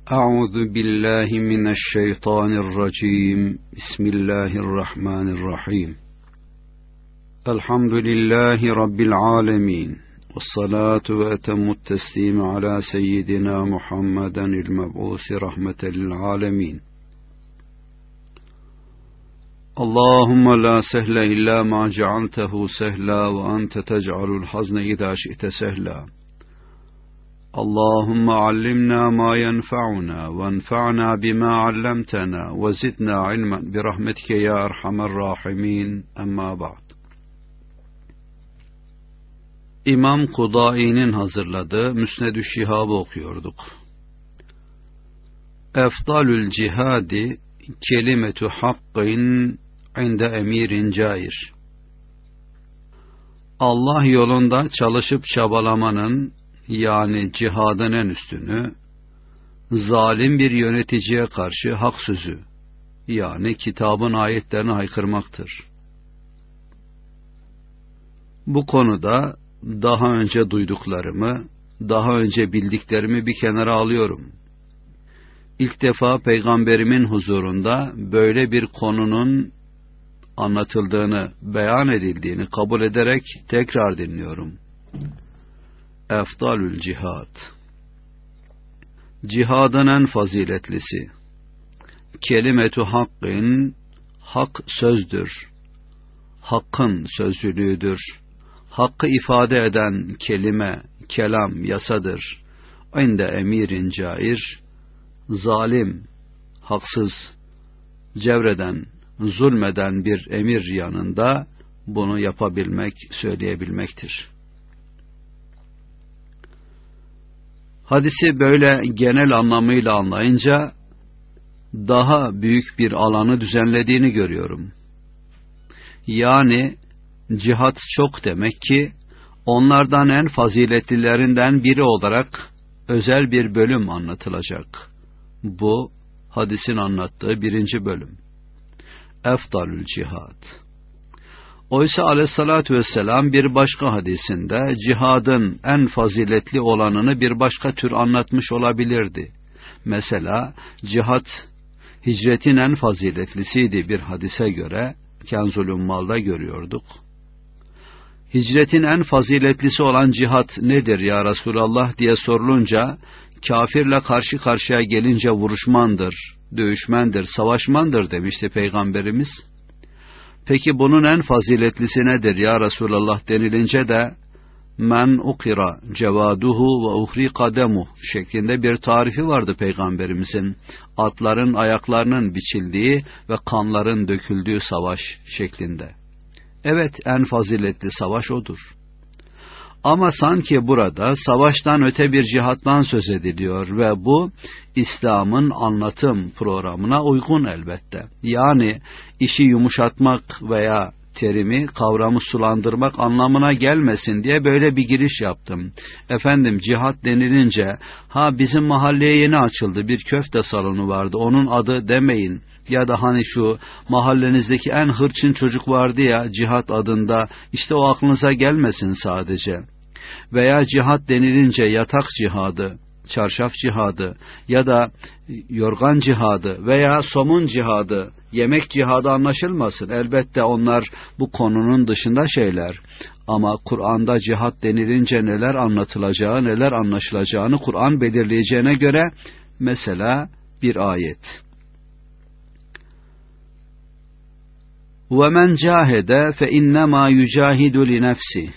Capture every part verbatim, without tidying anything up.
أعوذ بالله من الشيطان الرجيم بسم الله الرحمن الرحيم الحمد لله رب العالمين والصلاة وأتم التسليم على سيدنا محمد المبعوث رحمة للعالمين اللهم لا سهل إلا ما جعلته سهلا وأنت تجعل الحزن إذا شئت سهلا اللهم علمنا ما ينفعنا وانفعنا بما علمتنا وزدنا علما برحمتك يا أرحم الراحمين. Amma ba'd. İmam Kudai'nin hazırladığı Müsned-ü Şihab'ı okuyorduk. Efdalül cihadi kelimetu hakkin inde emirin cair. Allah yolunda çalışıp çabalamanın, yani cihadın en üstünü, zalim bir yöneticiye karşı hak sözü, yani kitabın ayetlerini haykırmaktır. Bu konuda daha önce duyduklarımı, daha önce bildiklerimi bir kenara alıyorum. İlk defa Peygamberimin huzurunda böyle bir konunun anlatıldığını, beyan edildiğini kabul ederek tekrar dinliyorum. Efdalül cihad. Cihadın en faziletlisi. Kelimetu hakkin, hak sözdür. Hakkın sözcülüğüdür. Hakkı ifade eden kelime, kelam, yasadır. İnde emirin cair, zalim, haksız, cevreden, zulmeden bir emir yanında bunu yapabilmek, söyleyebilmektir. Hadisi böyle genel anlamıyla anlayınca daha büyük bir alanı düzenlediğini görüyorum. Yani cihat çok demek ki onlardan en faziletlilerinden biri olarak özel bir bölüm anlatılacak. Bu hadisin anlattığı birinci bölüm. Efdalül cihad. Oysa aleyhissalatü vesselam bir başka hadisinde cihadın en faziletli olanını bir başka tür anlatmış olabilirdi. Mesela cihad hicretin en faziletlisiydi bir hadise göre, Kenzul Ummal'da görüyorduk. Hicretin en faziletlisi olan cihad nedir ya Resulallah diye sorulunca, kafirle karşı karşıya gelince vuruşmandır, dövüşmendir, savaşmandır demişti Peygamberimiz. Peki bunun en faziletlisi nedir ya Resulallah denilince de men ukira cevaduhu ve uhri kademuh şeklinde bir tarifi vardı Peygamberimizin. Atların ayaklarının biçildiği ve kanların döküldüğü savaş şeklinde. Evet, en faziletli savaş odur. Ama sanki burada savaştan öte bir cihattan söz ediliyor ve bu İslam'ın anlatım programına uygun elbette. Yani işi yumuşatmak veya terimi, kavramı sulandırmak anlamına gelmesin diye böyle bir giriş yaptım. Efendim cihat denilince, ha bizim mahalleye yeni açıldı bir köfte salonu vardı, onun adı demeyin. Ya da hani şu mahallenizdeki en hırçın çocuk vardı ya cihat adında, işte o aklınıza gelmesin sadece. Veya cihat denilince yatak cihadı, çarşaf cihadı ya da yorgan cihadı veya somun cihadı, yemek cihadı anlaşılmasın. Elbette onlar bu konunun dışında şeyler. Ama Kur'an'da cihat denilince neler anlatılacağı, neler anlaşılacağını Kur'an belirleyeceğine göre mesela bir ayet. وَمَنْ جَاهَدَ فَاِنَّمَا يُجَاهِدُ لِنَفْسِهِ.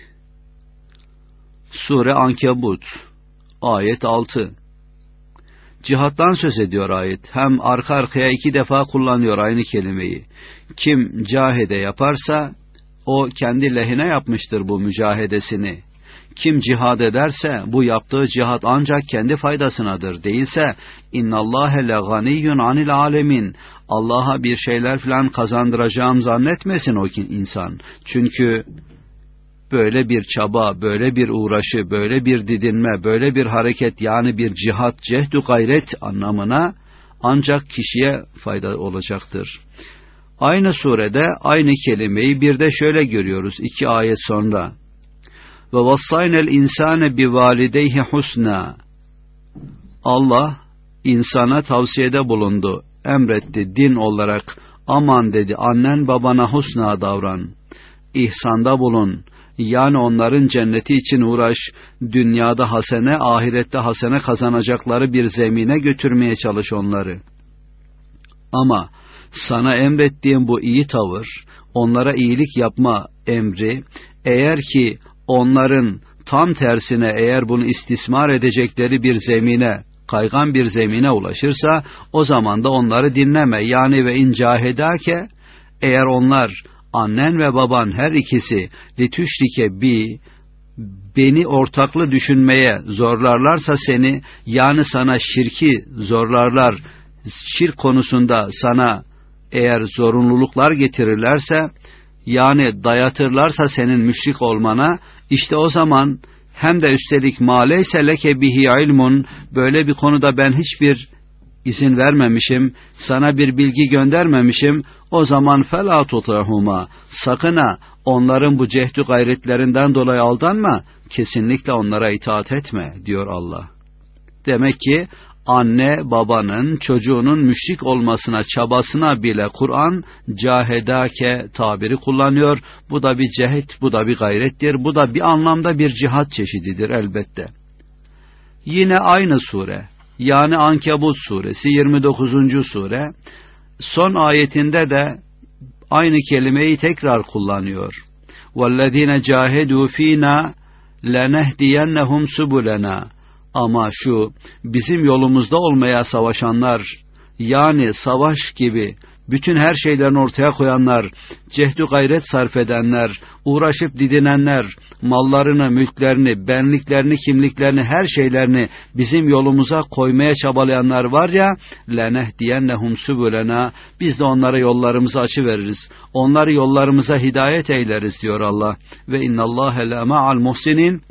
Sure Ankebut, ayet altı. Cihattan söz ediyor ayet. Hem arka arkaya iki defa kullanıyor aynı kelimeyi. Kim cahede yaparsa o kendi lehine yapmıştır bu mücahedesini. Kim cihad ederse bu yaptığı cihat ancak kendi faydasınadır. Değilse innallâhe leganiyyun anil alemin. Allah'a bir şeyler filan kazandıracağım zannetmesin o insan. Çünkü böyle bir çaba, böyle bir uğraşı, böyle bir didinme, böyle bir hareket, yani bir cihat, cehdu gayret anlamına ancak kişiye fayda olacaktır. Aynı surede aynı kelimeyi bir de şöyle görüyoruz iki ayet sonra. Ve vassaynel insane bi valideyhi husna. Allah insana tavsiyede bulundu, emretti din olarak. Aman dedi, annen babana husna davran, ihsanda bulun, yani onların cenneti için uğraş, dünyada hasene, ahirette hasene kazanacakları bir zemine götürmeye çalış onları. Ama sana emrettiğim bu iyi tavır, onlara iyilik yapma emri, eğer ki onların tam tersine, eğer bunu istismar edecekleri bir zemine, kaygan bir zemine ulaşırsa, o zaman da onları dinleme. Yani ve incahedake, eğer onlar, annen ve baban her ikisi, litüşrike bi, beni ortaklı düşünmeye zorlarlarsa seni, yani sana şirki zorlarlar, şirk konusunda sana eğer zorunluluklar getirirlerse, yani dayatırlarsa senin müşrik olmana, işte o zaman hem de üstelik mâleyse leke bihi ilmun, böyle bir konuda ben hiçbir izin vermemişim, sana bir bilgi göndermemişim, o zaman felâ tutâhuma, sakın ha onların bu cehdü gayretlerinden dolayı aldanma, kesinlikle onlara itaat etme diyor Allah. Demek ki anne babanın çocuğunun müşrik olmasına çabasına bile Kur'an cahedake tabiri kullanıyor. Bu da bir cehd, bu da bir gayrettir, bu da bir anlamda bir cihat çeşididir elbette. Yine aynı sure, yani Ankebut suresi yirmi dokuzuncu sure, son ayetinde de aynı kelimeyi tekrar kullanıyor. وَالَّذ۪ينَ جَاهَدُوا ف۪ينَا لَنَهْدِيَنَّهُمْ سُبُلَنَا. Ama şu bizim yolumuzda olmaya savaşanlar, yani savaş gibi bütün her şeylerini ortaya koyanlar, cehdü gayret sarf edenler, uğraşıp didinenler, mallarını, mülklerini, benliklerini, kimliklerini, her şeylerini bizim yolumuza koymaya çabalayanlar var ya, lenehdiyennehum subulena, biz de onlara yollarımızı açıveririz, onları yollarımıza hidayet eyleriz diyor Allah. Ve innallâhe le ma'al muhsinin.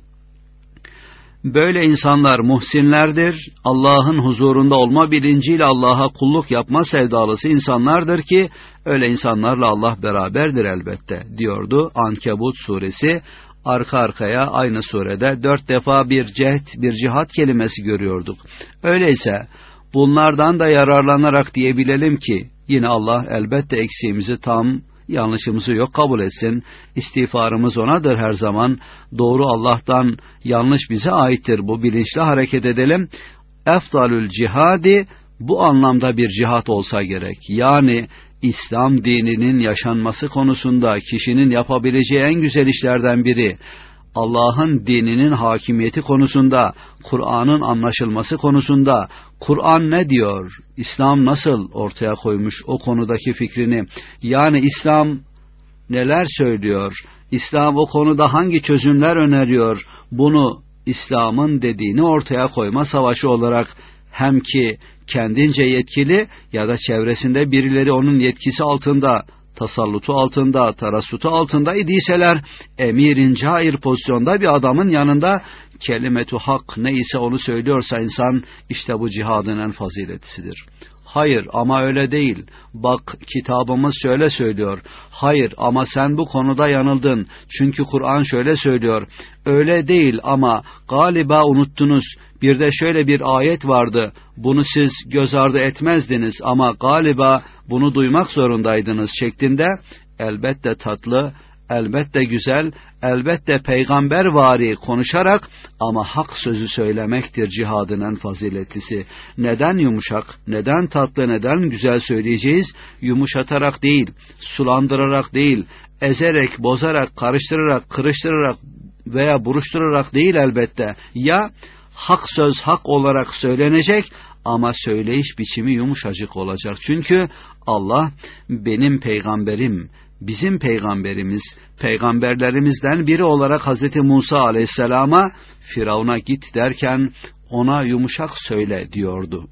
Böyle insanlar muhsinlerdir, Allah'ın huzurunda olma bilinciyle Allah'a kulluk yapma sevdalısı insanlardır ki, öyle insanlarla Allah beraberdir elbette diyordu Ankebut suresi. Arka arkaya aynı surede dört defa bir cehd, bir cihat kelimesi görüyorduk. Öyleyse bunlardan da yararlanarak diyebilelim ki, yine Allah elbette eksiğimizi tam, yanlışımızı yok kabul etsin. İstiğfarımız onadır her zaman. Doğru Allah'tan, yanlış bize aittir. Bu bilinçli hareket edelim. Efdalül cihadi, bu anlamda bir cihat olsa gerek. Yani İslam dininin yaşanması konusunda kişinin yapabileceği en güzel işlerden biri, Allah'ın dininin hakimiyeti konusunda, Kur'an'ın anlaşılması konusunda, Kur'an ne diyor, İslam nasıl ortaya koymuş o konudaki fikrini, yani İslam neler söylüyor, İslam o konuda hangi çözümler öneriyor, bunu İslam'ın dediğini ortaya koyma savaşı olarak, hem ki kendince yetkili ya da çevresinde birileri onun yetkisi altında, tasallutu altında, tarassutu altında idiyseler, emirin cair pozisyonda bir adamın yanında kelimetu hak neyse onu söylüyorsa insan, işte bu cihadın en faziletlisidir. Hayır ama öyle değil, bak kitabımız şöyle söylüyor, hayır ama sen bu konuda yanıldın, çünkü Kur'an şöyle söylüyor, öyle değil ama galiba unuttunuz, bir de şöyle bir ayet vardı, bunu siz göz ardı etmezdiniz ama galiba bunu duymak zorundaydınız şeklinde, elbette tatlı, elbette güzel, elbette peygambervari konuşarak ama hak sözü söylemektir cihadın en faziletlisi. Neden yumuşak, neden tatlı, neden güzel söyleyeceğiz? Yumuşatarak değil, sulandırarak değil, ezerek, bozarak, karıştırarak, kırıştırarak veya buruşturarak değil elbette. Ya hak söz hak olarak söylenecek ama söyleyiş biçimi yumuşacık olacak. Çünkü Allah benim peygamberim, bizim peygamberimiz, peygamberlerimizden biri olarak Hazreti Musa aleyhisselama Firavun'a git derken ona yumuşak söyle diyordu.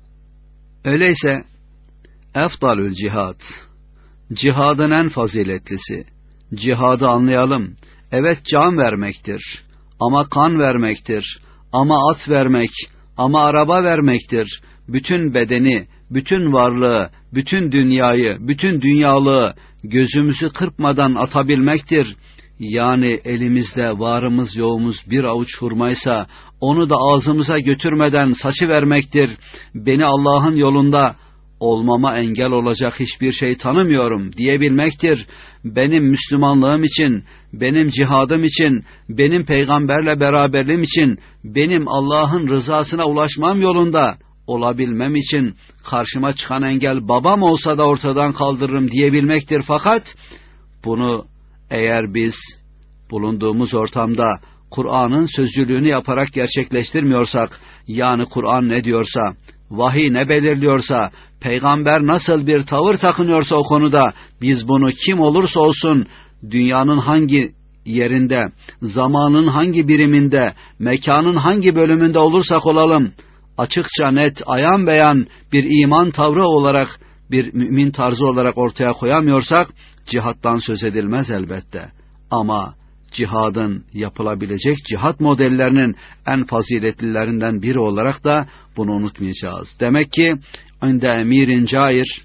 Öyleyse efdalül cihad, cihadın en faziletlisi, cihadı anlayalım. Evet, can vermektir ama kan vermektir ama at vermek ama araba vermektir. Bütün bedeni, bütün varlığı, bütün dünyayı, bütün dünyalığı gözümüzü kırpmadan atabilmektir. Yani elimizde varımız yoğumuz bir avuç hurmaysa onu da ağzımıza götürmeden saçıvermektir. Beni Allah'ın yolunda olmama engel olacak hiçbir şey tanımıyorum diyebilmektir. Benim Müslümanlığım için, benim cihadım için, benim peygamberle beraberliğim için, benim Allah'ın rızasına ulaşmam yolunda olabilmem için karşıma çıkan engel babam olsa da ortadan kaldırırım diyebilmektir. Fakat bunu eğer biz bulunduğumuz ortamda Kur'an'ın sözcülüğünü yaparak gerçekleştirmiyorsak, yani Kur'an ne diyorsa, vahiy ne belirliyorsa, peygamber nasıl bir tavır takınıyorsa o konuda, biz bunu kim olursa olsun, dünyanın hangi yerinde, zamanın hangi biriminde, mekanın hangi bölümünde olursak olalım, açıkça net, ayan beyan bir iman tavrı olarak, bir mümin tarzı olarak ortaya koyamıyorsak, cihattan söz edilmez elbette. Ama cihadın yapılabilecek cihat modellerinin en faziletlilerinden biri olarak da bunu unutmayacağız. Demek ki inde emirin cair,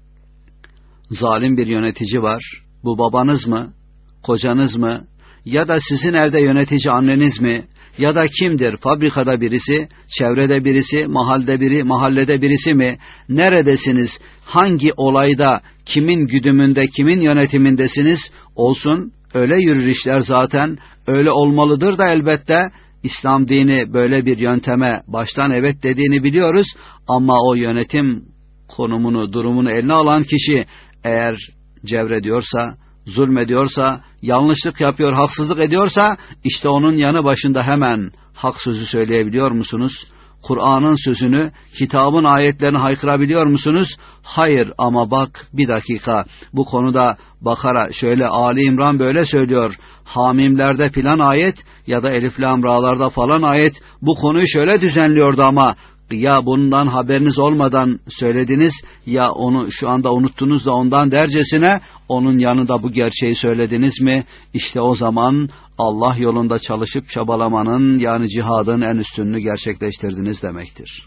zalim bir yönetici var. Bu babanız mı, kocanız mı, ya da sizin evde yönetici anneniz mi, ya da kimdir? Fabrikada birisi, çevrede birisi, mahallede biri, mahallede birisi mi? Neredesiniz? Hangi olayda, kimin güdümünde, kimin yönetimindesiniz? Olsun, öyle yürür işler zaten, öyle olmalıdır da elbette. İslam dini böyle bir yönteme baştan evet dediğini biliyoruz, ama o yönetim konumunu, durumunu eline alan kişi eğer cevrediyorsa, zulmediyorsa, yanlışlık yapıyor, haksızlık ediyorsa, işte onun yanı başında hemen hak sözü söyleyebiliyor musunuz? Kur'an'ın sözünü, kitabın ayetlerini haykırabiliyor musunuz? Hayır, ama bak bir dakika, bu konuda Bakara şöyle, Ali İmran böyle söylüyor, Hamimlerde filan ayet ya da Elif Lam Ra'larda falan ayet bu konuyu şöyle düzenliyordu, ama ya bundan haberiniz olmadan söylediniz, ya onu şu anda unuttunuz da ondan dercesine onun yanında bu gerçeği söylediniz mi? İşte o zaman Allah yolunda çalışıp çabalamanın, yani cihadın en üstününü gerçekleştirdiniz demektir.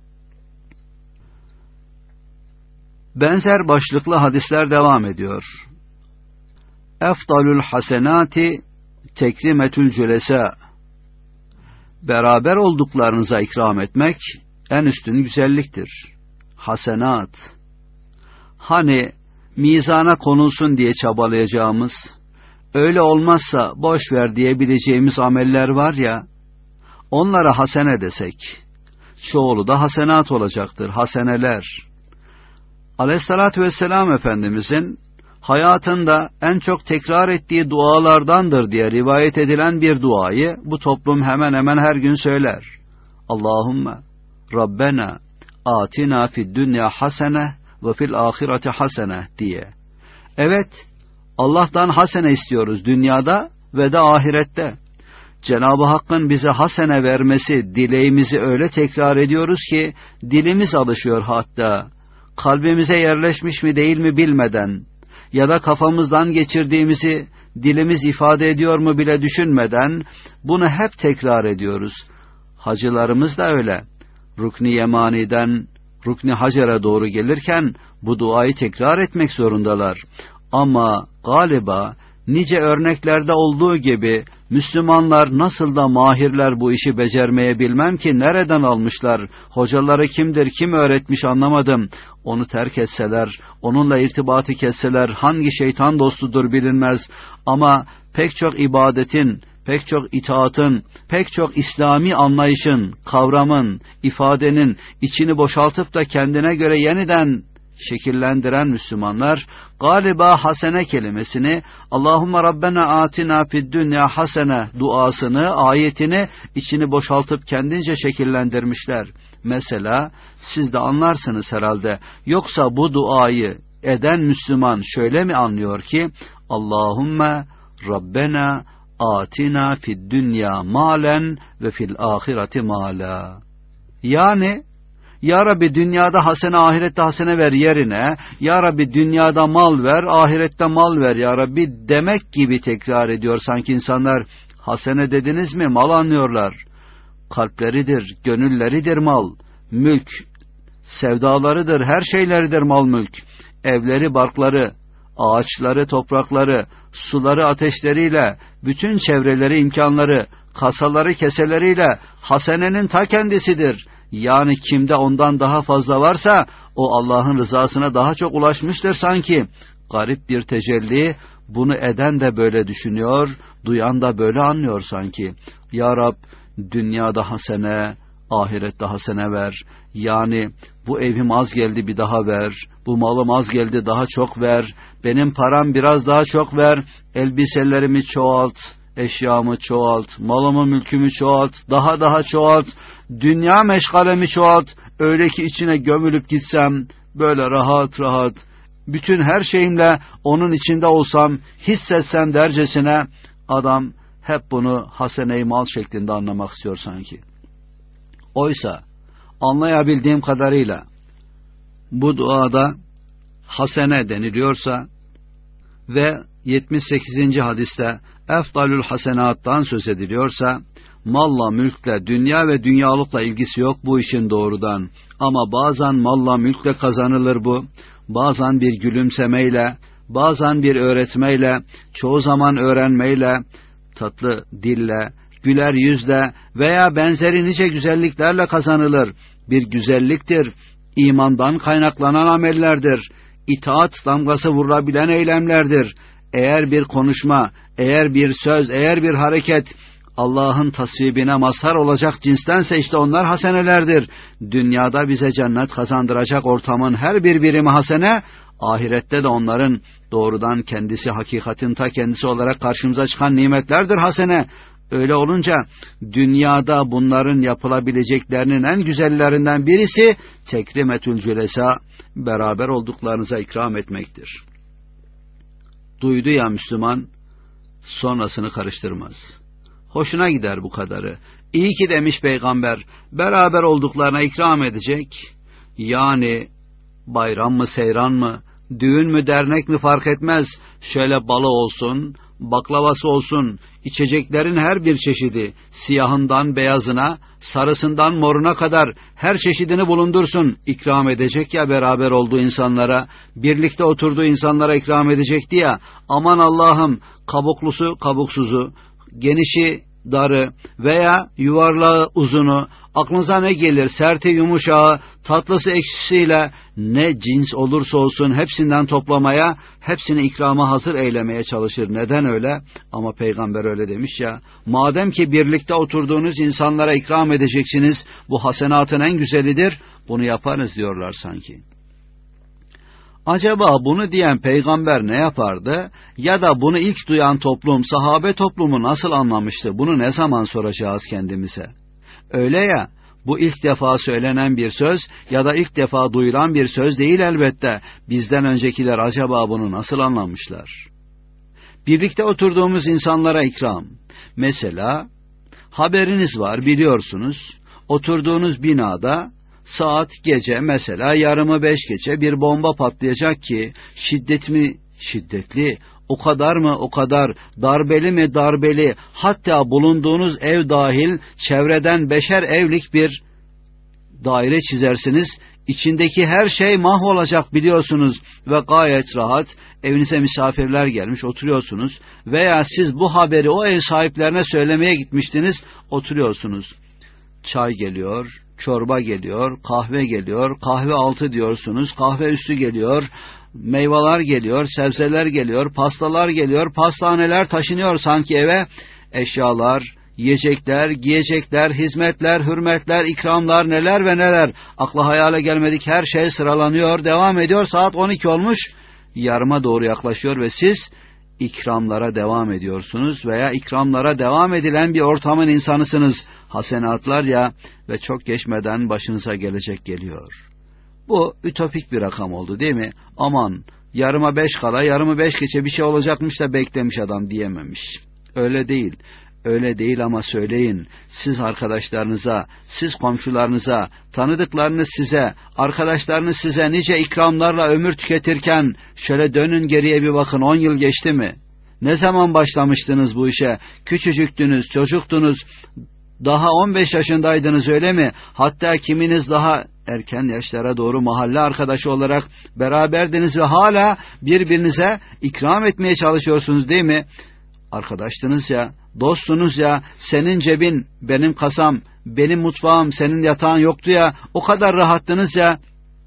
Benzer başlıklı hadisler devam ediyor. Efdalül hasenati tekrimetül cülesa. Beraber olduklarınıza ikram etmek en üstün güzelliktir. Hasenat. Hani mizana konulsun diye çabalayacağımız, öyle olmazsa boş ver diyebileceğimiz ameller var ya, onlara hasene desek, çoğulu da hasenat olacaktır, haseneler. Aleyhissalatü vesselam Efendimizin hayatında en çok tekrar ettiği dualardandır diye rivayet edilen bir duayı bu toplum hemen hemen her gün söyler. Allahümme Rabbena atina fid dünya hasene ve fil ahireti hasene diye. Evet, Allah'tan hasene istiyoruz dünyada ve de ahirette. Cenab-ı Hakk'ın bize hasene vermesi dileğimizi öyle tekrar ediyoruz ki dilimiz alışıyor, hatta kalbimize yerleşmiş mi değil mi bilmeden, ya da kafamızdan geçirdiğimizi dilimiz ifade ediyor mu bile düşünmeden bunu hep tekrar ediyoruz. Hacılarımız da öyle. Rukn-i Yemani'den Rukn-i Hacer'e doğru gelirken bu duayı tekrar etmek zorundalar. Ama galiba nice örneklerde olduğu gibi Müslümanlar nasıl da mahirler bu işi becermeye, bilmem ki nereden almışlar, hocaları kimdir, kim öğretmiş anlamadım. Onu terk etseler, onunla irtibatı kesseler hangi şeytan dostudur bilinmez, ama pek çok ibadetin, pek çok itaatın, pek çok İslami anlayışın, kavramın, ifadenin içini boşaltıp da kendine göre yeniden şekillendiren Müslümanlar galiba hasene kelimesini, Allahümme Rabbena atina fid dünya hasene duasını, ayetini içini boşaltıp kendince şekillendirmişler. Mesela siz de anlarsınız herhalde. Yoksa bu duayı eden Müslüman şöyle mi anlıyor ki, Allahümme Rabbena atina fid dünya malen ve fil ahireti mala. Yani Ya Rabbi dünyada hasene, ahirette hasene ver yerine, Ya Rabbi dünyada mal ver, ahirette mal ver Ya Rabbi demek gibi tekrar ediyor. Sanki insanlar hasene dediniz mi mal anlıyorlar. Kalpleridir, gönülleridir mal, mülk, sevdalarıdır, her şeyleridir mal mülk. Evleri, barkları, ağaçları, toprakları, suları, ateşleriyle, bütün çevreleri, imkanları, kasaları, keseleriyle hasenenin ta kendisidir. Yani kimde ondan daha fazla varsa o Allah'ın rızasına daha çok ulaşmıştır sanki. Garip bir tecelli, bunu eden de böyle düşünüyor, duyan da böyle anlıyor sanki. Ya Rab, dünyada hasene, ahirette hasene ver. Yani bu evim az geldi, bir daha ver. Bu malım az geldi, daha çok ver. Benim param biraz daha çok ver. Elbiselerimi çoğalt, eşyamı çoğalt, malımı mülkümü çoğalt, daha daha çoğalt. Dünya meşgalemi çoğalt. Öyle ki içine gömülüp gitsem, böyle rahat rahat, bütün her şeyimle onun içinde olsam, hissetsem dercesine. Adam hep bunu hasene-i mal şeklinde anlamak istiyor sanki. Oysa anlayabildiğim kadarıyla bu duada hasene deniliyorsa ve yetmiş sekizinci hadiste efdalül hasenattan söz ediliyorsa, malla, mülkle, dünya ve dünyalıkla ilgisi yok bu işin doğrudan. Ama bazen malla, mülkle kazanılır bu. Bazen bir gülümsemeyle, bazen bir öğretmeyle, çoğu zaman öğrenmeyle, tatlı dille, güler yüzle veya benzeri nice güzelliklerle kazanılır. Bir güzelliktir, imandan kaynaklanan amellerdir, itaat damgası vurabilen eylemlerdir. Eğer bir konuşma, eğer bir söz, eğer bir hareket Allah'ın tasvibine mazhar olacak cinstense işte onlar hasenelerdir. Dünyada bize cennet kazandıracak ortamın her bir birimi hasene, ahirette de onların doğrudan kendisi, hakikatin ta kendisi olarak karşımıza çıkan nimetlerdir hasene. Öyle olunca dünyada bunların yapılabileceklerinin en güzellerinden birisi tekrimetül cülesa, beraber olduklarınıza ikram etmektir. Duydu ya Müslüman, sonrasını karıştırmaz. Hoşuna gider bu kadarı. İyi ki demiş Peygamber, beraber olduklarına ikram edecek. Yani bayram mı, seyran mı, düğün mü, dernek mi fark etmez. Şöyle balı olsun, baklavası olsun, içeceklerin her bir çeşidi, siyahından beyazına, sarısından moruna kadar her çeşidini bulundursun. İkram edecek ya beraber olduğu insanlara, birlikte oturduğu insanlara ikram edecekti ya. Aman Allah'ım, kabuklusu kabuksuzu, genişi darı veya yuvarlağı uzunu, aklınıza ne gelir, serti yumuşağı, tatlısı ekşisiyle, ne cins olursa olsun hepsinden toplamaya, hepsini ikrama hazır eylemeye çalışır. Neden öyle? Ama Peygamber öyle demiş ya, madem ki birlikte oturduğunuz insanlara ikram edeceksiniz, bu hasenatın en güzelidir, bunu yaparız diyorlar sanki. Acaba bunu diyen peygamber ne yapardı? Ya da bunu ilk duyan toplum, sahabe toplumu nasıl anlamıştı? Bunu ne zaman soracağız kendimize? Öyle ya, bu ilk defa söylenen bir söz ya da ilk defa duyulan bir söz değil elbette. Bizden öncekiler acaba bunu nasıl anlamışlar? Birlikte oturduğumuz insanlara ikram. Mesela haberiniz var, biliyorsunuz. Oturduğunuz binada saat gece mesela yarımı beş geçe bir bomba patlayacak ki şiddet mi şiddetli, o kadar mı o kadar, darbeli mi darbeli, hatta bulunduğunuz ev dahil çevreden beşer evlik bir daire çizersiniz, içindeki her şey mahvolacak biliyorsunuz ve gayet rahat evinize misafirler gelmiş oturuyorsunuz veya siz bu haberi o ev sahiplerine söylemeye gitmiştiniz, oturuyorsunuz. Çay geliyor, çorba geliyor, kahve geliyor, kahve altı diyorsunuz, kahve üstü geliyor, meyveler geliyor, sebzeler geliyor, pastalar geliyor, pastaneler taşınıyor sanki eve, eşyalar, yiyecekler, giyecekler, hizmetler, hürmetler, ikramlar, neler ve neler, akla hayale gelmedik her şey sıralanıyor, devam ediyor, saat on iki olmuş, yarıma doğru yaklaşıyor ve siz ikramlara devam ediyorsunuz veya ikramlara devam edilen bir ortamın insanısınız. Hasenatlar ya ve çok geçmeden başınıza gelecek geliyor. Bu ütopik bir rakam oldu değil mi? Aman yarıma beş kala, yarımı beş geçe bir şey olacakmış da beklemiş adam diyememiş. Öyle değil. Öyle değil ama söyleyin. Siz arkadaşlarınıza, siz komşularınıza, tanıdıklarınız size, arkadaşlarınız size nice ikramlarla ömür tüketirken şöyle dönün geriye bir bakın, on yıl geçti mi? Ne zaman başlamıştınız bu işe? Küçücüktünüz, çocuktunuz, Daha on beş yaşındaydınız öyle mi? Hatta kiminiz daha erken yaşlara doğru mahalle arkadaşı olarak beraberdiniz ve hala birbirinize ikram etmeye çalışıyorsunuz değil mi? Arkadaştınız ya, dostsunuz ya, senin cebin, benim kasam, benim mutfağım, senin yatağın yoktu ya, o kadar rahattınız ya.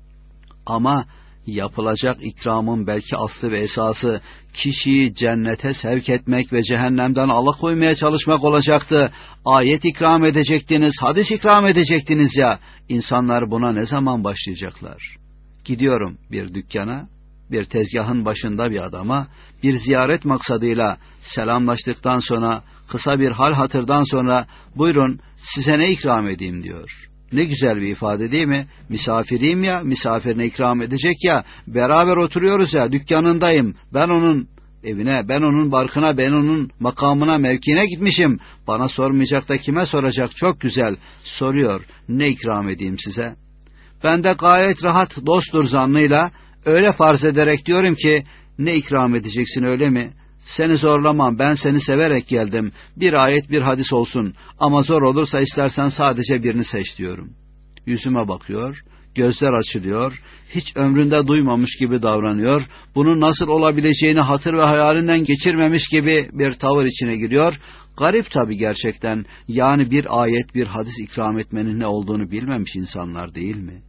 Ama yapılacak ikramın belki aslı ve esası kişiyi cennete sevk etmek ve cehennemden alıkoymaya çalışmak olacaktı. Ayet ikram edecektiniz, hadis ikram edecektiniz ya. İnsanlar buna ne zaman başlayacaklar? Gidiyorum bir dükkana, bir tezgahın başında bir adama, bir ziyaret maksadıyla selamlaştıktan sonra, kısa bir hal hatırdan sonra, buyurun size ne ikram edeyim diyor. Ne güzel bir ifade değil mi? Misafiriyim ya, misafirine ikram edecek ya, beraber oturuyoruz ya, dükkanındayım, ben onun evine, ben onun barkına, ben onun makamına, mevkiine gitmişim. Bana sormayacak da kime soracak? Çok güzel. Soruyor, ne ikram edeyim size? Ben de gayet rahat, dosttur zannıyla, öyle farz ederek diyorum ki, ne ikram edeceksin öyle mi? Seni zorlamam, ben seni severek geldim. Bir ayet bir hadis olsun ama zor olursa istersen sadece birini seç diyorum. Yüzüme bakıyor, gözler açılıyor, hiç ömründe duymamış gibi davranıyor, bunun nasıl olabileceğini hatır ve hayalinden geçirmemiş gibi bir tavır içine giriyor. Garip tabii gerçekten, yani bir ayet bir hadis ikram etmenin ne olduğunu bilmemiş insanlar değil mi?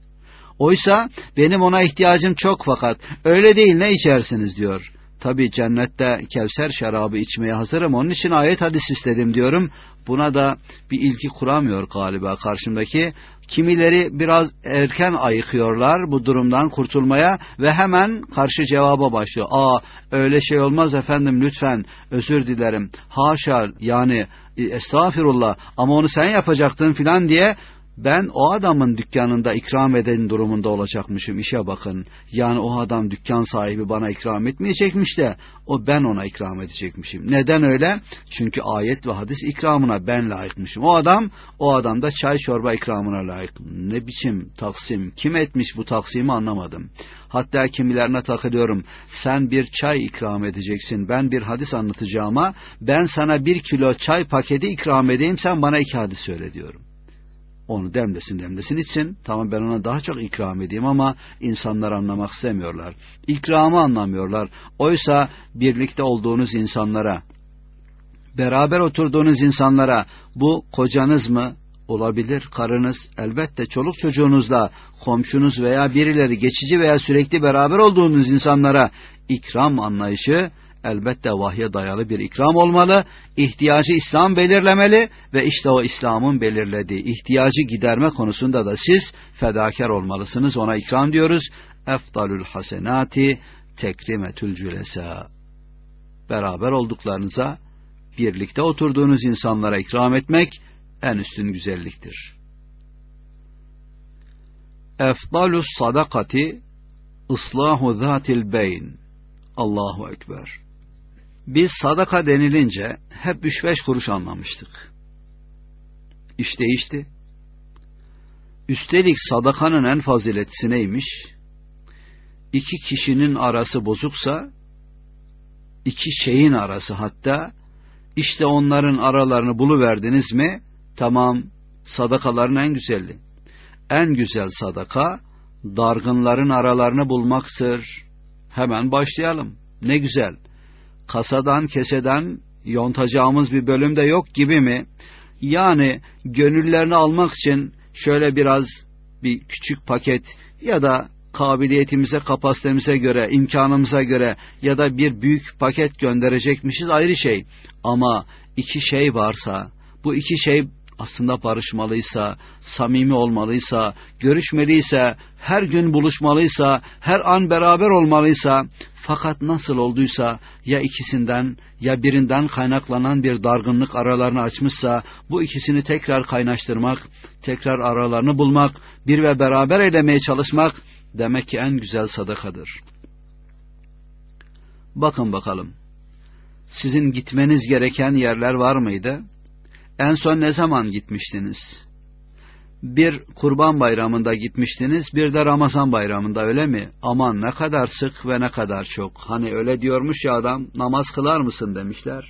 Oysa benim ona ihtiyacım çok fakat öyle değil, ne içersiniz diyor. Tabii cennette Kevser şarabı içmeye hazırım, onun için ayet hadis istedim diyorum. Buna da bir ilgi kuramıyor galiba karşımdaki. Kimileri biraz erken ayıkıyorlar bu durumdan kurtulmaya ve hemen karşı cevaba başlıyor. Aa, öyle şey olmaz efendim, lütfen, özür dilerim, haşa, yani estağfirullah, ama onu sen yapacaktın filan diye. Ben o adamın dükkanında ikram eden durumunda olacakmışım, işe bakın. Yani o adam, dükkan sahibi, bana ikram etmeyecekmiş de o ben ona ikram edecekmişim. Neden öyle? Çünkü ayet ve hadis ikramına ben layıkmışım. O adam, o adam da çay çorba ikramına layık. Ne biçim taksim? Kim etmiş bu taksimi anlamadım. Hatta kimilerine takılıyorum. Sen bir çay ikram edeceksin, ben bir hadis anlatacağıma ben sana bir kilo çay paketi ikram edeyim, sen bana iki hadis söyle diyorum. Onu demlesin demlesin içsin. Tamam, ben ona daha çok ikram edeyim ama insanlar anlamak istemiyorlar. İkramı anlamıyorlar. Oysa birlikte olduğunuz insanlara, beraber oturduğunuz insanlara, bu kocanız mı? Olabilir, karınız, elbette çoluk çocuğunuzla, komşunuz veya birileri, geçici veya sürekli beraber olduğunuz insanlara ikram anlayışı elbette vahye dayalı bir ikram olmalı. İhtiyacı İslam belirlemeli ve işte o İslam'ın belirlediği ihtiyacı giderme konusunda da siz fedakar olmalısınız. Ona ikram diyoruz. Efdalül hasenati tekrimetül cülesa. Beraber olduklarınıza, birlikte oturduğunuz insanlara ikram etmek en üstün güzelliktir. Efdalus sadakati ıslahu zatil beyn. Allahu Ekber. Biz sadaka denilince hep üç beş kuruş anlamıştık. İş değişti. Üstelik sadakanın en faziletlisi neymiş? İki kişinin arası bozuksa, iki şeyin arası hatta, işte onların aralarını buluverdiniz mi, tamam, sadakaların en güzeli. En güzel sadaka, dargınların aralarını bulmaktır. Hemen başlayalım. Ne güzel. Kasadan, keseden yontacağımız bir bölüm de yok gibi mi? Yani gönüllerini almak için şöyle biraz bir küçük paket ya da kabiliyetimize, kapasitemize göre, imkanımıza göre ya da bir büyük paket gönderecekmişiz, ayrı şey. Ama iki şey varsa, bu iki şey aslında barışmalıysa, samimi olmalıysa, görüşmeliyse, her gün buluşmalıysa, her an beraber olmalıysa, fakat nasıl olduysa, ya ikisinden ya birinden kaynaklanan bir dargınlık aralarını açmışsa, bu ikisini tekrar kaynaştırmak, tekrar aralarını bulmak, bir ve beraber eylemeye çalışmak, demek ki en güzel sadakadır. Bakın bakalım, sizin gitmeniz gereken yerler var mıydı? En son ne zaman gitmiştiniz? Bir Kurban Bayramı'nda gitmiştiniz, bir de Ramazan Bayramı'nda, öyle mi? Aman ne kadar sık ve ne kadar çok. Hani öyle diyormuş ya adam, namaz kılar mısın demişler.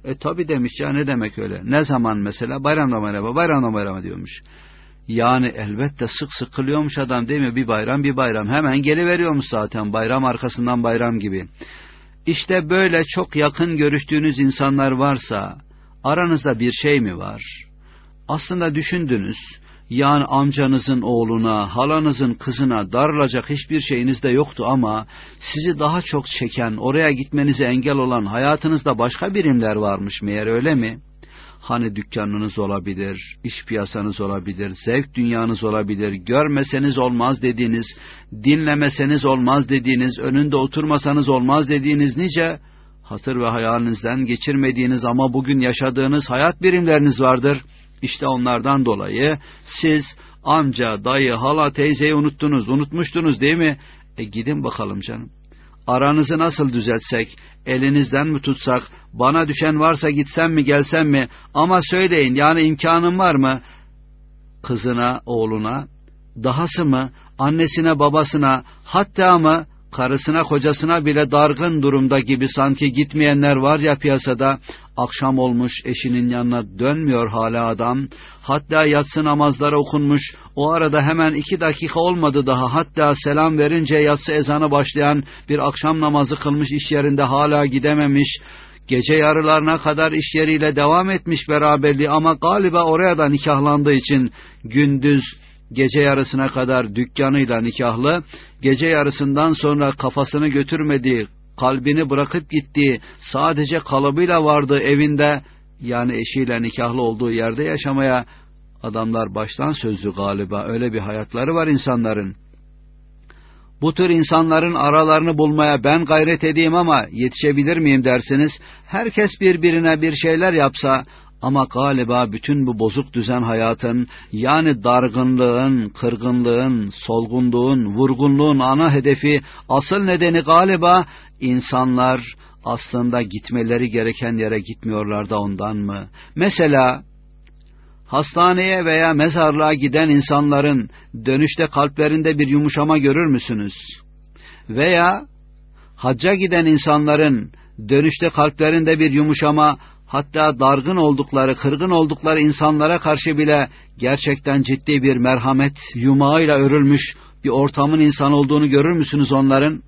E tabi demiş ya, ne demek öyle? Ne zaman mesela? Bayramda merhaba, bayramda merhaba diyormuş. Yani elbette sık sık kılıyormuş adam, değil mi? Bir bayram bir bayram. Hemen geliveriyormuş zaten, bayram arkasından bayram gibi. İşte böyle çok yakın görüştüğünüz insanlar varsa aranızda bir şey mi var? Aslında düşündünüz. Yani amcanızın oğluna, halanızın kızına darılacak hiçbir şeyiniz de yoktu ama sizi daha çok çeken, oraya gitmenize engel olan hayatınızda başka birimler varmış meğer, öyle mi? Hani dükkanınız olabilir, iş piyasanız olabilir, zevk dünyanız olabilir, görmeseniz olmaz dediğiniz, dinlemeseniz olmaz dediğiniz, önünde oturmasanız olmaz dediğiniz nice hatır ve hayalinizden geçirmediğiniz ama bugün yaşadığınız hayat birimleriniz vardır. İşte onlardan dolayı siz amca, dayı, hala, teyzeyi unuttunuz, unutmuştunuz değil mi? E gidin bakalım canım. Aranızı nasıl düzeltsek, elinizden mi tutsak, bana düşen varsa gitsem mi gelsem mi? Ama söyleyin, yani imkanım var mı? Kızına, oğluna, dahası mı, annesine, babasına, hatta mı karısına, kocasına bile dargın durumda gibi sanki gitmeyenler var ya piyasada. Akşam olmuş, eşinin yanına dönmüyor hala adam. Hatta yatsı namazları okunmuş, o arada hemen iki dakika olmadı daha, hatta selam verince yatsı ezanı başlayan bir akşam namazı kılmış, iş yerinde hala gidememiş. Gece yarılarına kadar iş yeriyle devam etmiş beraberliği ama galiba oraya da nikahlandığı için gündüz gece yarısına kadar dükkanıyla nikahlı, gece yarısından sonra kafasını götürmediği, kalbini bırakıp gittiği, sadece kalıbıyla vardığı evinde, yani eşiyle nikahlı olduğu yerde yaşamaya adamlar baştan sözlü galiba, öyle bir hayatları var insanların. Bu tür insanların aralarını bulmaya ben gayret edeyim ama yetişebilir miyim dersiniz? Herkes birbirine bir şeyler yapsa ama galiba bütün bu bozuk düzen hayatın, yani dargınlığın, kırgınlığın, solgunluğun, vurgunluğun ana hedefi, asıl nedeni galiba insanlar aslında gitmeleri gereken yere gitmiyorlar da ondan mı? Mesela hastaneye veya mezarlığa giden insanların dönüşte kalplerinde bir yumuşama görür müsünüz? Veya hacca giden insanların dönüşte kalplerinde bir yumuşama, hatta dargın oldukları, kırgın oldukları insanlara karşı bile gerçekten ciddi bir merhamet yumağıyla örülmüş bir ortamın insan olduğunu görür müsünüz onların?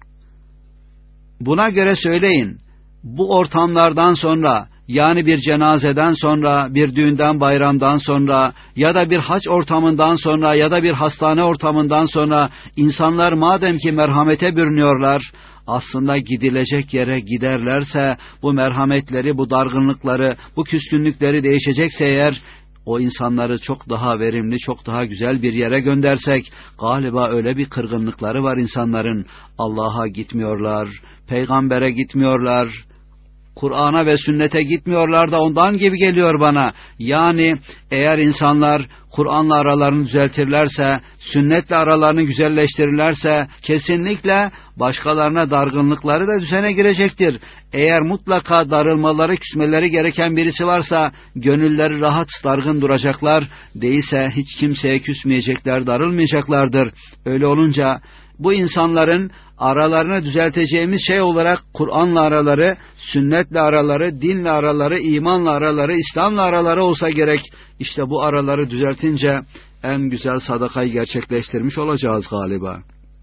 Buna göre söyleyin, bu ortamlardan sonra, yani bir cenazeden sonra, bir düğünden, bayramdan sonra ya da bir hac ortamından sonra ya da bir hastane ortamından sonra insanlar madem ki merhamete bürünüyorlar, aslında gidilecek yere giderlerse bu merhametleri, bu dargınlıkları, bu küskünlükleri değişecekse eğer, o insanları çok daha verimli, çok daha güzel bir yere göndersek, galiba öyle bir kırgınlıkları var insanların, Allah'a gitmiyorlar, peygambere gitmiyorlar, Kur'an'a ve sünnete gitmiyorlar da ondan gibi geliyor bana. Yani eğer insanlar Kur'an'la aralarını düzeltirlerse, sünnetle aralarını güzelleştirirlerse, kesinlikle başkalarına dargınlıkları da düzene girecektir. Eğer mutlaka darılmaları, küsmeleri gereken birisi varsa, gönülleri rahat, dargın duracaklar, değilse hiç kimseye küsmeyecekler, darılmayacaklardır. Öyle olunca bu insanların aralarını düzelteceğimiz şey olarak Kur'an'la araları, sünnetle araları, dinle araları, imanla araları, İslam'la araları olsa gerek. İşte bu araları düzeltince en güzel sadakayı gerçekleştirmiş olacağız galiba.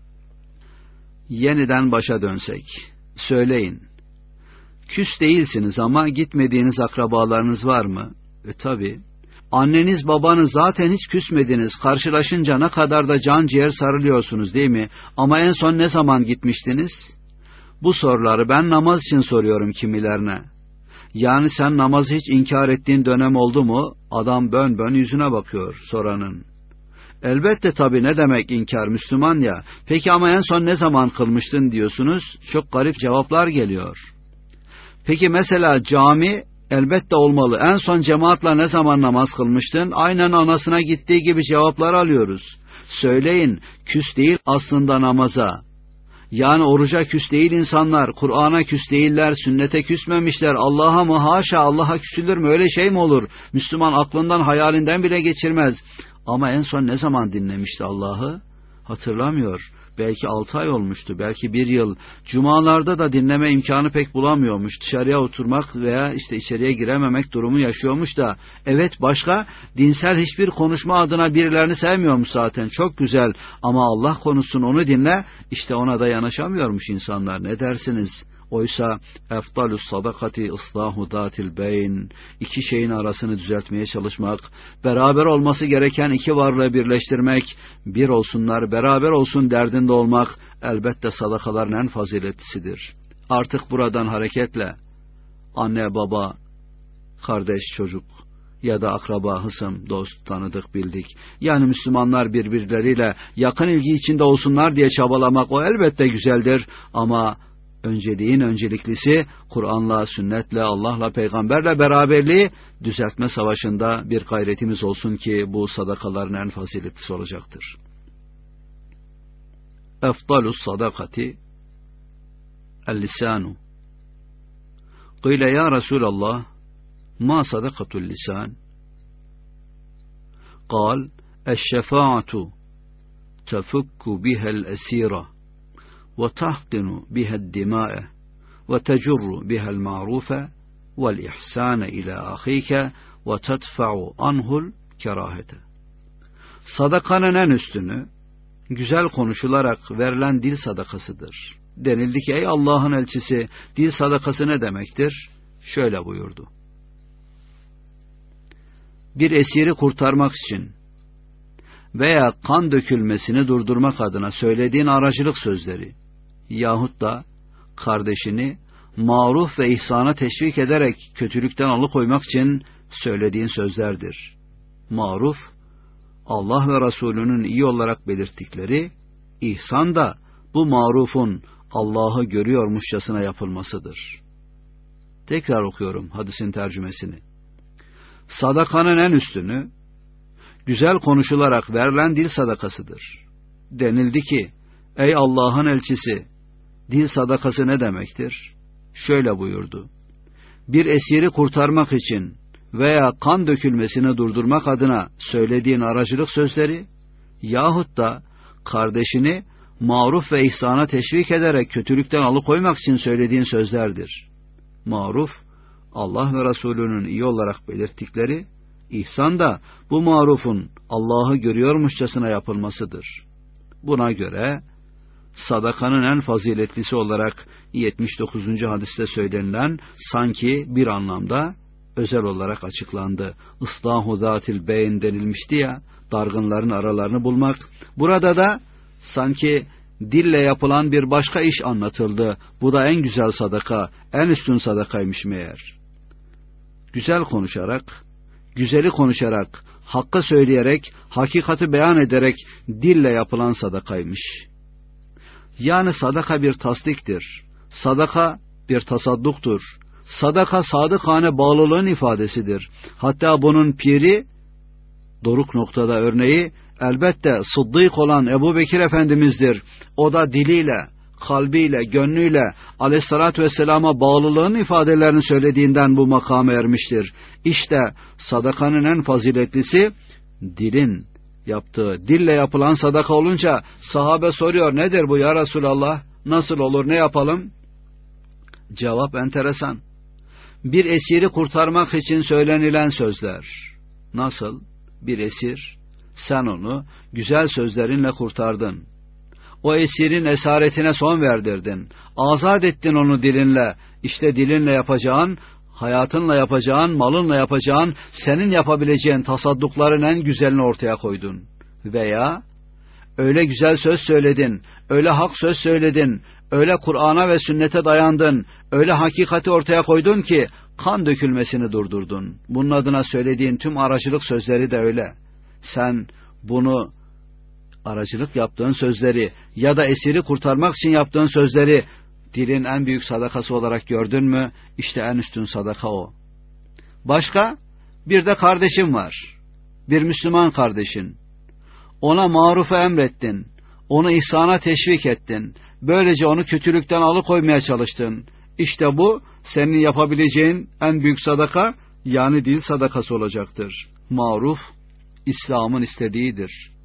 Yeniden başa dönsek. Söyleyin. Küs değilsiniz ama gitmediğiniz akrabalarınız var mı? E tabi. Anneniz babanız zaten hiç küsmediniz. Karşılaşınca ne kadar da can ciğer sarılıyorsunuz değil mi? Ama en son ne zaman gitmiştiniz? Bu soruları ben namaz için soruyorum kimilerine. Yani sen namazı hiç inkar ettiğin dönem oldu mu? Adam bön bön yüzüne bakıyor soranın. Elbette tabii, ne demek inkar, Müslüman ya. Peki ama en son ne zaman kılmıştın diyorsunuz? Çok garip cevaplar geliyor. Peki mesela cami elbette olmalı. En son cemaatle ne zaman namaz kılmıştın? Aynen anasına gittiği gibi cevaplar alıyoruz. Söyleyin, küs değil aslında namaza. Yani oruca küs değil insanlar, Kur'an'a küs değiller, sünnete küsmemişler. Allah'a mı? Haşa, Allah'a küsülür mü? Öyle şey mi olur? Müslüman aklından, hayalinden bile geçirmez. Ama en son ne zaman dinlemişti Allah'ı? Hatırlamıyor. belki altı ay olmuştu, belki bir yıl. Cumalarda da dinleme imkanı pek bulamıyormuş. Dışarıya oturmak veya işte içeriye girememek durumu yaşıyormuş da. Evet, başka dinsel hiçbir konuşma adına birilerini sevmiyormuş zaten. Çok güzel ama Allah konuşsun, onu dinle. İşte ona da yanaşamıyormuş insanlar. Ne dersiniz? Oysa eftalus sadakati ıslahu zatil beyn, iki şeyin arasını düzeltmeye çalışmak, beraber olması gereken iki varlığı birleştirmek, bir olsunlar, beraber olsun derdinde olmak elbette sadakaların en faziletlisidir. Artık buradan hareketle anne, baba, kardeş, çocuk ya da akraba, hısım, dost, tanıdık, bildik, yani Müslümanlar birbirleriyle yakın ilgi içinde olsunlar diye çabalamak, o elbette güzeldir ama önceliğin önceliklisi Kur'an'la, sünnetle, Allah'la, peygamberle beraberliği düzeltme savaşında bir gayretimiz olsun ki bu sadakaların en faziletlisi olacaktır. Efdalus sadakati el-lisanu. Qile ya Resulallah, ma sadakatul lisan? Kal, eş-şefaatu tefukku bihel esira وتحقن بها الدماء وتجر بها المعروف والإحسان إلى أخيك وتدفع عنه الكراهة. Sadakanın en üstünü güzel konuşularak verilen dil sadakasıdır. Denildi ki ey Allah'ın elçisi, dil sadakası ne demektir? Şöyle buyurdu: bir esiri kurtarmak için veya kan dökülmesini durdurmak adına söylediğin aracılık sözleri yahut da kardeşini maruf ve ihsana teşvik ederek kötülükten alıkoymak için söylediğin sözlerdir. Maruf, Allah ve Resulünün iyi olarak belirttikleri, ihsan da bu marufun Allah'ı görüyormuşçasına yapılmasıdır. Tekrar okuyorum hadisin tercümesini. Sadakanın en üstünü güzel konuşularak verilen dil sadakasıdır. Denildi ki ey Allah'ın elçisi, dil sadakası ne demektir? Şöyle buyurdu: bir esiri kurtarmak için veya kan dökülmesini durdurmak adına söylediğin aracılık sözleri yahut da kardeşini maruf ve ihsana teşvik ederek kötülükten alıkoymak için söylediğin sözlerdir. Maruf, Allah ve Resulünün iyi olarak belirttikleri, İhsan da bu marufun Allah'ı görüyormuşçasına yapılmasıdır. Buna göre sadakanın en faziletlisi olarak yetmiş dokuzuncu hadiste söylenilen sanki bir anlamda özel olarak açıklandı. Islahu zatil beyn denilmişti ya, dargınların aralarını bulmak. Burada da sanki dille yapılan bir başka iş anlatıldı. Bu da en güzel sadaka, en üstün sadakaymış meğer. Güzel konuşarak, güzeli konuşarak, hakkı söyleyerek, hakikati beyan ederek dille yapılan sadakaymış. Yani sadaka bir tasdiktir. Sadaka bir tasadduktur. Sadaka sadıkane bağlılığın ifadesidir. Hatta bunun piri, doruk noktada örneği, elbette sıddık olan Ebu Bekir Efendimiz'dir. O da diliyle, kalbiyle, gönlüyle aleyhissalatü vesselama bağlılığın ifadelerini söylediğinden bu makama ermiştir. İşte sadakanın en faziletlisi dilin yaptığı, dille yapılan sadaka olunca sahabe soruyor, nedir bu ya Resulallah? Nasıl olur, ne yapalım? Cevap enteresan. Bir esiri kurtarmak için söylenilen sözler. Nasıl? Bir esir, sen onu güzel sözlerinle kurtardın. O esirin esaretine son verdirdin. Azat ettin onu dilinle. İşte dilinle yapacağın, hayatınla yapacağın, malınla yapacağın, senin yapabileceğin tasaddukların en güzelini ortaya koydun. Veya öyle güzel söz söyledin, öyle hak söz söyledin, öyle Kur'an'a ve sünnete dayandın, öyle hakikati ortaya koydun ki kan dökülmesini durdurdun. Bunun adına söylediğin tüm aracılık sözleri de öyle. Sen bunu, aracılık yaptığın sözleri ya da esiri kurtarmak için yaptığın sözleri dilin en büyük sadakası olarak gördün mü? İşte en üstün sadaka o. Başka? Bir de kardeşin var. Bir Müslüman kardeşin. Ona marufu emrettin. Onu ihsana teşvik ettin. Böylece onu kötülükten alıkoymaya çalıştın. İşte bu senin yapabileceğin en büyük sadaka, yani dil sadakası olacaktır. Maruf, İslam'ın istediğidir.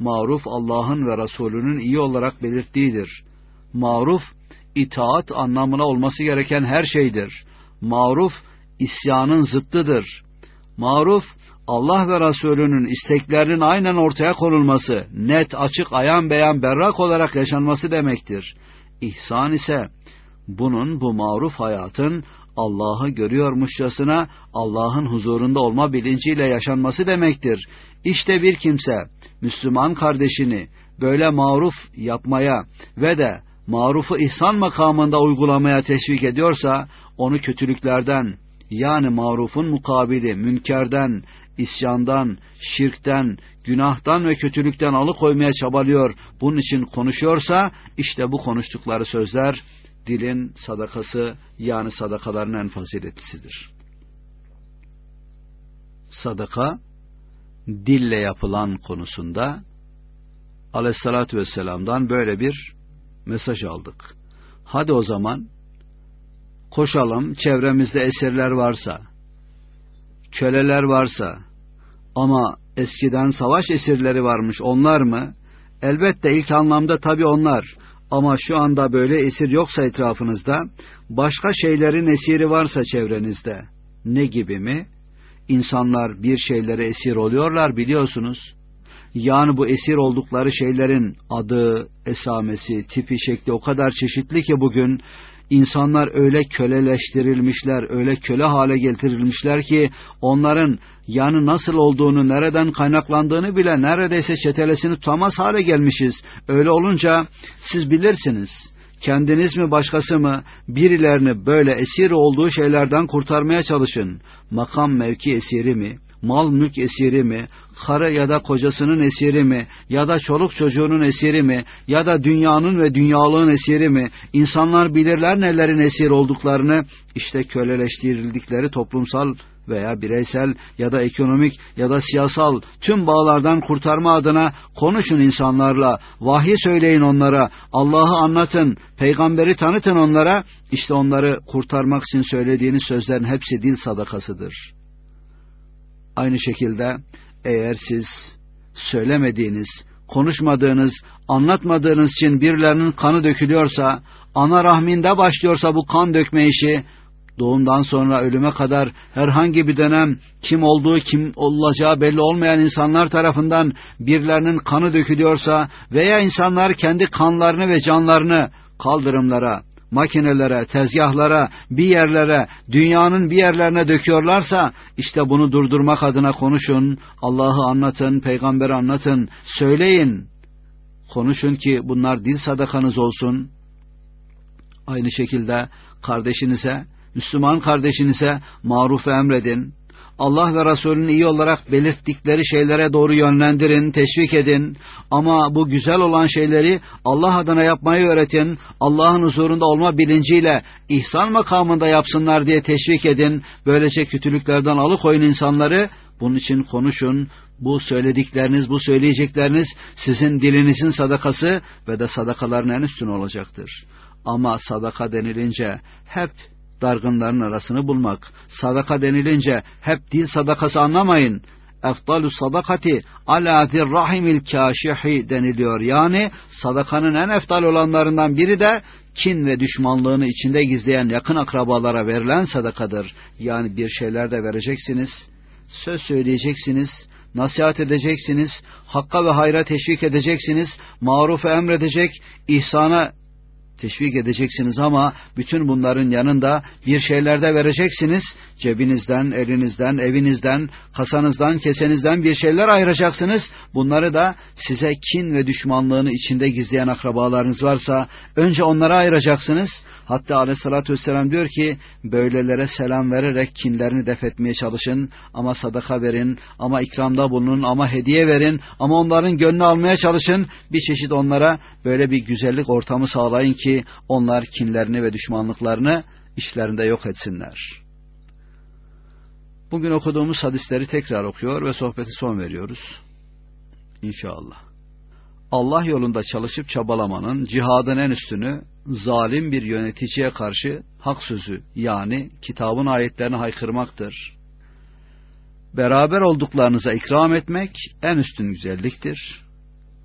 Maruf Allah'ın ve Resulünün iyi olarak belirttiğidir. Maruf, itaat anlamına olması gereken her şeydir. Maruf, isyanın zıttıdır. Maruf, Allah ve Resulünün isteklerinin aynen ortaya konulması, net, açık, ayan beyan, berrak olarak yaşanması demektir. İhsan ise, bunun, bu maruf hayatın, Allah'ı görüyormuşçasına Allah'ın huzurunda olma bilinciyle yaşanması demektir. İşte bir kimse, Müslüman kardeşini böyle maruf yapmaya ve de marufu ihsan makamında uygulamaya teşvik ediyorsa, onu kötülüklerden, yani marufun mukabili münkerden, isyandan, şirkten, günahtan ve kötülükten alıkoymaya çabalıyor, bunun için konuşuyorsa, işte bu konuştukları sözler, dilin sadakası, yani sadakaların en faziletlisidir. Sadaka, dille yapılan konusunda Aleyhissalatü Vesselam'dan böyle bir mesaj aldık. Hadi o zaman koşalım, çevremizde esirler varsa, köleler varsa, ama eskiden savaş esirleri varmış, onlar mı? Elbette ilk anlamda tabii onlar. Ama şu anda böyle esir yoksa etrafınızda, başka şeylerin esiri varsa çevrenizde, ne gibi mi? İnsanlar bir şeylere esir oluyorlar, biliyorsunuz. Yani bu esir oldukları şeylerin adı, esamesi, tipi, şekli o kadar çeşitli ki bugün insanlar öyle köleleştirilmişler, öyle köle hale getirilmişler ki onların yani nasıl olduğunu, nereden kaynaklandığını bile neredeyse çetelesini tutamaz hale gelmişiz. Öyle olunca siz bilirsiniz. Kendiniz mi başkası mı birilerini böyle esir olduğu şeylerden kurtarmaya çalışın. Makam mevki esiri mi? Mal mülk esiri mi, karı ya da kocasının esiri mi, ya da çoluk çocuğunun esiri mi, ya da dünyanın ve dünyalığın esiri mi? İnsanlar bilirler nelerin esir olduklarını. İşte köleleştirildikleri toplumsal veya bireysel ya da ekonomik ya da siyasal tüm bağlardan kurtarma adına konuşun insanlarla, vahiy söyleyin onlara, Allah'ı anlatın, peygamberi tanıtın onlara. İşte onları kurtarmak için söylediğiniz sözlerin hepsi dil sadakasıdır. Aynı şekilde eğer siz söylemediğiniz, konuşmadığınız, anlatmadığınız için birilerinin kanı dökülüyorsa, ana rahminde başlıyorsa bu kan dökme işi, doğumdan sonra ölüme kadar herhangi bir dönem kim olduğu, kim olacağı belli olmayan insanlar tarafından birilerinin kanı dökülüyorsa veya insanlar kendi kanlarını ve canlarını kaldırımlara, makinelere, tezgahlara, bir yerlere, dünyanın bir yerlerine döküyorlarsa, işte bunu durdurmak adına konuşun, Allah'ı anlatın, peygamberi anlatın, söyleyin, konuşun ki bunlar dil sadakanız olsun. Aynı şekilde kardeşinize, Müslüman kardeşinize marufu emredin. Allah ve Resulünün iyi olarak belirttikleri şeylere doğru yönlendirin, teşvik edin. Ama bu güzel olan şeyleri Allah adına yapmayı öğretin. Allah'ın huzurunda olma bilinciyle ihsan makamında yapsınlar diye teşvik edin. Böylece kötülüklerden alıkoyun insanları. Bunun için konuşun. Bu söyledikleriniz, bu söyleyecekleriniz sizin dilinizin sadakası ve de sadakaların en üstün olacaktır. Ama sadaka denilince hep dargınların arasını bulmak, sadaka denilince hep dil sadakası anlamayın. Efdalü sadakati ala zirrahimil kâşihi deniliyor. Yani sadakanın en eftal olanlarından biri de kin ve düşmanlığını içinde gizleyen yakın akrabalara verilen sadakadır. Yani bir şeyler de vereceksiniz, söz söyleyeceksiniz, nasihat edeceksiniz, hakka ve hayra teşvik edeceksiniz, marufu emredecek, ihsana teşvik edeceksiniz ama bütün bunların yanında bir şeyler de vereceksiniz. Cebinizden, elinizden, evinizden, kasanızdan, kesenizden bir şeyler ayıracaksınız. Bunları da size kin ve düşmanlığını içinde gizleyen akrabalarınız varsa önce onlara ayıracaksınız. Hatta Aleyhissalatü Vesselam diyor ki böylelere selam vererek kinlerini def etmeye çalışın. Ama sadaka verin, ama ikramda bulunun, ama hediye verin, ama onların gönlünü almaya çalışın. Bir çeşit onlara böyle bir güzellik ortamı sağlayın ki onlar kinlerini ve düşmanlıklarını işlerinde yok etsinler. Bugün okuduğumuz hadisleri tekrar okuyor ve sohbeti son veriyoruz. İnşallah. Allah yolunda çalışıp çabalamanın cihadın en üstünü zalim bir yöneticiye karşı hak sözü yani kitabın ayetlerini haykırmaktır. Beraber olduklarınıza ikram etmek en üstün güzelliktir.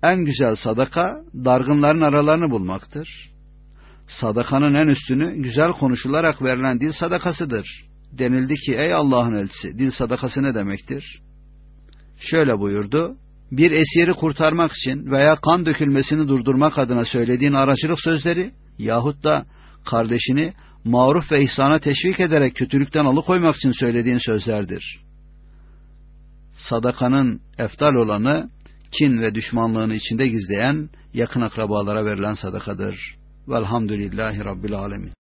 en güzel sadaka dargınların aralarını bulmaktır. Sadakanın en üstünü güzel konuşularak verilen dil sadakasıdır. Denildi ki ey Allah'ın elçisi, dil sadakası ne demektir? Şöyle buyurdu: bir esiri kurtarmak için veya kan dökülmesini durdurmak adına söylediğin aracılık sözleri yahut da kardeşini maruf ve ihsana teşvik ederek kötülükten alıkoymak için söylediğin sözlerdir. Sadakanın eftal olanı, kin ve düşmanlığını içinde gizleyen yakın akrabalara verilen sadakadır. Velhamdülillahi Rabbil Alemin.